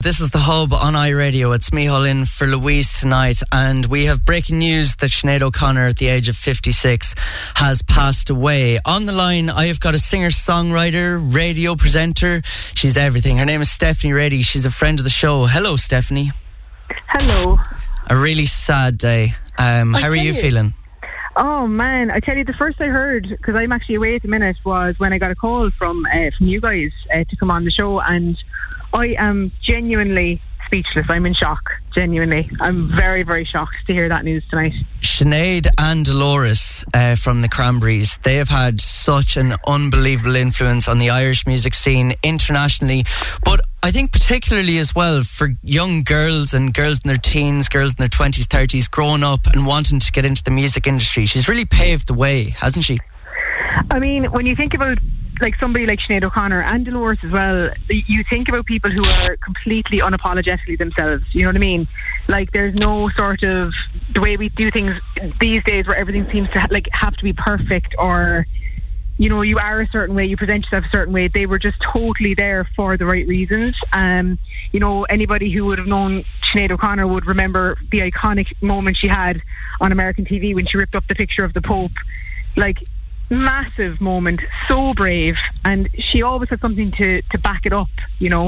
This is The Hub on iRadio. It's Micheál in for Louise tonight, and we have breaking news that Sinead O'Connor, at the age of 56, has passed away. On the line, I have got a singer-songwriter, radio presenter. She's everything. Her name is Stephanie Reddy. She's a friend of the show. Hello, Stephanie. Hello. A really sad day. How are you feeling? Oh man, I tell you, the first I heard, because I'm actually away at the minute, was when I got a call from you guys to come on the show, and I am genuinely speechless. I'm in shock, genuinely. I'm very, very shocked to hear that news tonight. Sinead and Dolores from the Cranberries, they have had such an unbelievable influence on the Irish music scene internationally, but I think particularly as well for young girls and girls in their teens, girls in their 20s, 30s, growing up and wanting to get into the music industry. She's really paved the way, hasn't she? I mean, when you think about like somebody like Sinead O'Connor and Dolores as well, you think about people who are completely unapologetically themselves, you know what I mean? Like, there's no sort of, the way we do things these days where everything seems to have to be perfect, or, you know, you are a certain way, you present yourself a certain way. They were just totally there for the right reasons. You know, anybody who would have known Sinead O'Connor would remember the iconic moment she had on American TV when she ripped up the picture of the Pope. Like, massive moment, so brave, and she always had something to back it up, you know.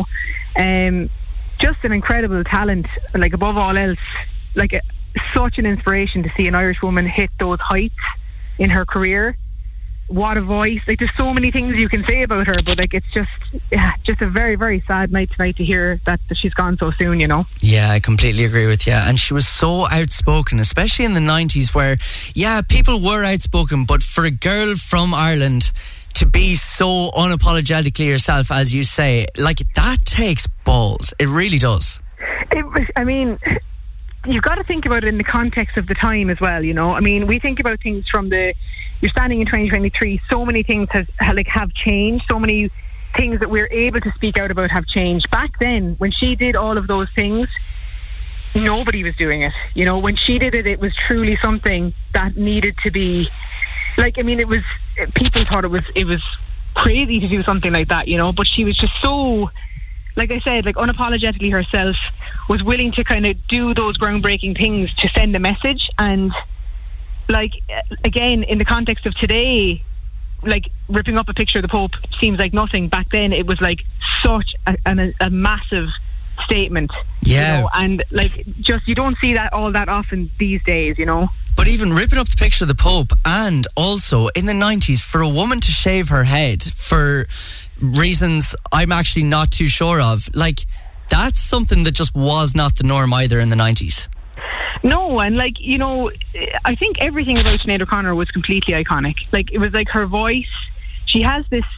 Just an incredible talent, like, above all else, like such an inspiration to see an Irish woman hit those heights in her career. What a voice. Like, there's so many things you can say about her, but like, it's just a very, very sad night tonight to hear that she's gone so soon, you know. Yeah, I completely agree with you. And she was so outspoken, especially in the 90s, where people were outspoken, but for a girl from Ireland to be so unapologetically herself, as you say, like, that takes balls. It really does. I mean, you've got to think about it in the context of the time as well, you know. I mean, we think about things from you're standing in 2023, so many things have changed, so many things that we're able to speak out about have changed. Back then, when she did all of those things, nobody was doing it. You know, when she did it, it was truly something that needed to be, like, I mean, people thought it was crazy to do something like that, you know, but she was just so, like I said, like, unapologetically herself, was willing to kind of do those groundbreaking things to send a message. And, like, again, in the context of today, like, ripping up a picture of the Pope seems like nothing. Back then, it was like such a massive statement. Yeah. You know? And, like, just, you don't see that all that often these days, you know. But even ripping up the picture of the Pope, and also in the 90s, for a woman to shave her head for reasons I'm actually not too sure of, like, that's something that just was not the norm either in the 90s. No, and, like, you know, I think everything about Sinead O'Connor was completely iconic. Like, it was like her voice. She has this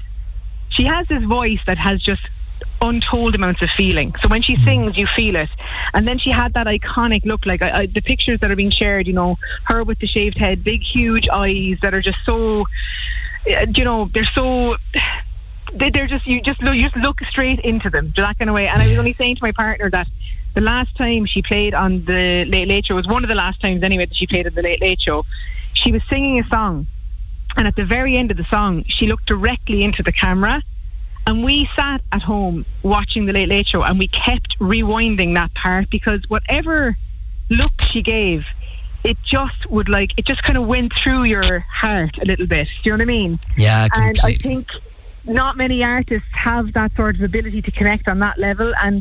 voice that has just untold amounts of feeling. So when she sings, you feel it. And then she had that iconic look, like the pictures that are being shared, you know, her with the shaved head, big huge eyes that are just so, you know, they're so, they're just, you just look straight into them, that kind of way. And I was only saying to my partner that the last time she played on the Late Late Show, was one of the last times anyway that she played at the Late Late Show, she was singing a song, and at the very end of the song she looked directly into the camera, and we sat at home watching the Late Late Show, and we kept rewinding that part, because whatever look she gave, it just would, like, it just kind of went through your heart a little bit. Do you know what I mean? Yeah, completely. And I think not many artists have that sort of ability to connect on that level. And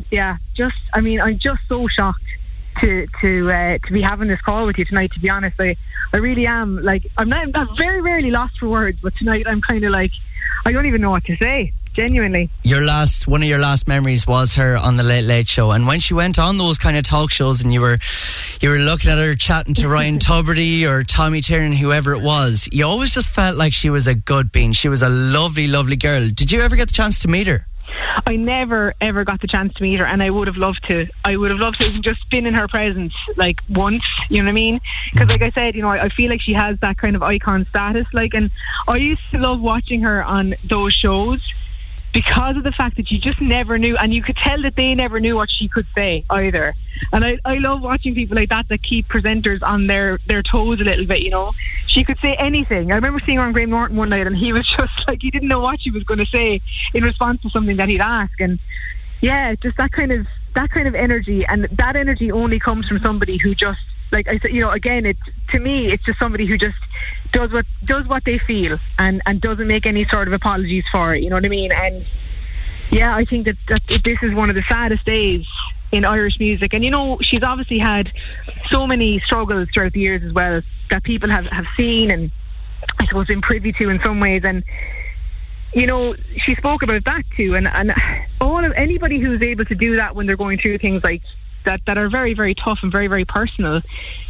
I'm just so shocked to be having this call with you tonight, to be honest. I really am. Like, I'm very rarely lost for words, but tonight I'm kind of like, I don't even know what to say, genuinely. One of your last memories was her on the Late Late Show, and when she went on those kind of talk shows and you were looking at her chatting to Ryan Tubridy or Tommy Tiernan, whoever it was, you always just felt like she was a good bean. She was a lovely, lovely girl. Did you ever get the chance to meet her? I never ever got the chance to meet her, and I would have loved to even just been in her presence, like, once, you know what I mean? Because, like I said, you know, I feel like she has that kind of icon status, like, and I used to love watching her on those shows because of the fact that you just never knew, and you could tell that they never knew what she could say either. And I love watching people like that keep presenters on their toes a little bit, you know. She could say anything. I remember seeing her on Graham Norton one night, and he was just like, he didn't know what she was going to say in response to something that he'd ask. And yeah, just that kind of that kind of energy, and that energy only comes from somebody who just, like I said, again, it's, to me, it's just somebody who just does what they feel and doesn't make any sort of apologies for it. You know what I mean? And yeah, I think that this is one of the saddest days in Irish music. And she's obviously had so many struggles throughout the years as well that people have seen and I suppose been privy to in some ways. And she spoke about that too. And all of anybody who's able to do that when they're going through things like that are very, very tough and very, very personal,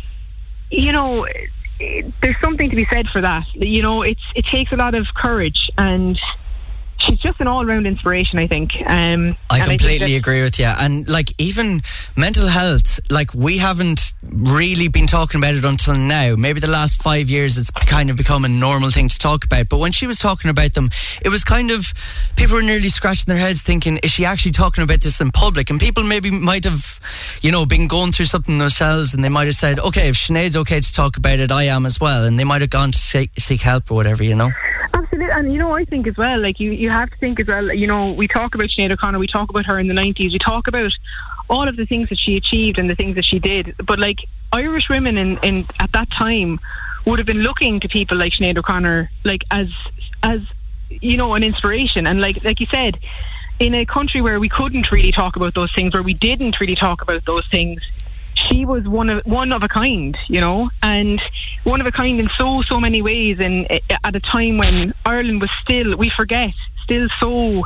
there's something to be said for that. It takes a lot of courage, and she's just an all-round inspiration, I think. I completely agree with you. And like, even mental health, like, we haven't really been talking about it until now. Maybe the last 5 years it's kind of become a normal thing to talk about, but when she was talking about them, it was kind of, people were nearly scratching their heads thinking, is she actually talking about this in public? And people maybe might have been going through something themselves, and they might have said, okay, if Sinead's okay to talk about it, I am as well, and they might have gone to seek help or whatever. Absolutely. And I think as well, like, you have to think as well, we talk about Sinead O'Connor, we talk about her in the 90s, we talk about all of the things that she achieved and the things that she did, but like, Irish women in at that time would have been looking to people like Sinead O'Connor like as an inspiration. And like you said, in a country where we couldn't really talk about those things, where we didn't really talk about those things, she was one of a kind, and one of a kind in so many ways. And at a time when Ireland was still, we forget, still so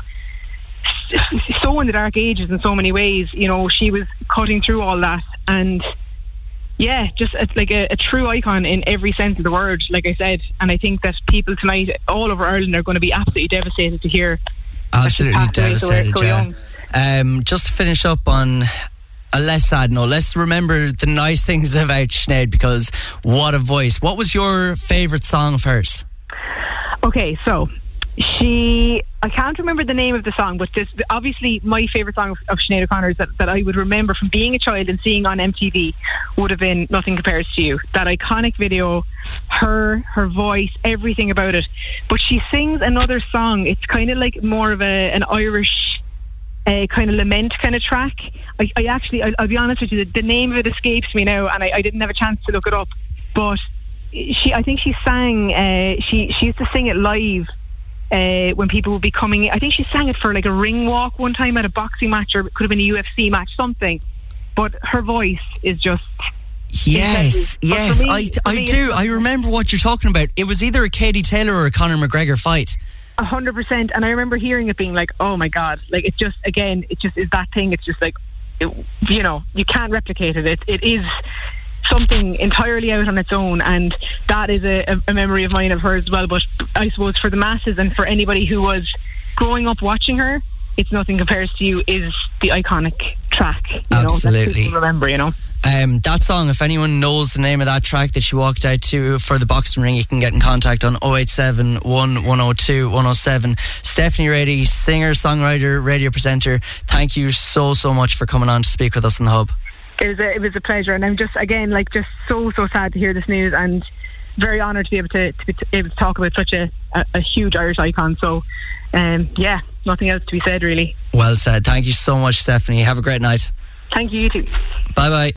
in the dark ages in so many ways, she was cutting through all that. And yeah, just like a true icon in every sense of the word, like I said. And I think that people tonight all over Ireland are going to be absolutely devastated to hear. Absolutely devastated, yeah. Just to finish up on a less sad note, let's remember the nice things about Sinead, because what a voice. What was your favourite song of hers? Okay, so I can't remember the name of the song, but obviously my favourite song of Sinead O'Connor's that I would remember from being a child and seeing on MTV would have been Nothing Compares to You. That iconic video, her voice, everything about it. But she sings another song. It's kind of like more of an Irish kind of lament kind of track. I'll be honest with you, the name of it escapes me now, and I didn't have a chance to look it up. But I think she sang, she used to sing it live when people would be coming in. I think she sang it for like a ring walk one time at a boxing match, or it could have been a UFC match, something. But her voice is just... Yes, I do. I remember what you're talking about. It was either a Katie Taylor or a Conor McGregor fight. 100%. And I remember hearing it being like, oh my God, like, it just is that thing. It's just like, you can't replicate it. It is something entirely out on its own, and that is a memory of mine of hers as well. But I suppose for the masses and for anybody who was growing up watching her, It's Nothing Compares to You is the iconic track. Absolutely. Remember, that song, if anyone knows the name of that track that she walked out to for the boxing ring, you can get in contact on 087 102 107. Stephanie Rady, singer, songwriter, radio presenter, thank you so much for coming on to speak with us on The Hub. It was a pleasure, and I'm just so sad to hear this news, and very honoured to be able to talk about such a huge Irish icon. So nothing else to be said, really. Well said. Thank you so much, Stephanie. Have a great night. Thank you, you too. Bye bye.